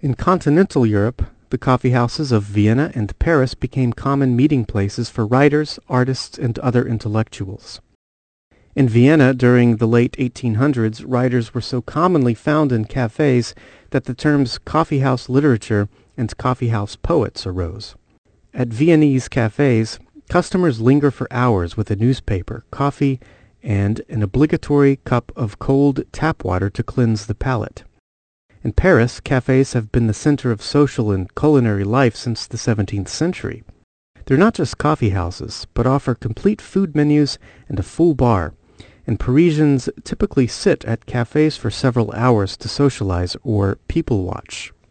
In continental Europe, the coffee houses of Vienna and Paris became common meeting places for writers, artists, and other intellectuals. In Vienna during the late 1800s, writers were so commonly found in cafes that the terms coffeehouse literature and coffeehouse poets arose. At Viennese cafes, customers linger for hours with a newspaper, coffee, and an obligatory cup of cold tap water to cleanse the palate. In Paris, cafes have been the center of social and culinary life since the 17th century. They're not just coffee houses, but offer complete food menus and a full bar, and Parisians typically sit at cafes for several hours to socialize or people watch.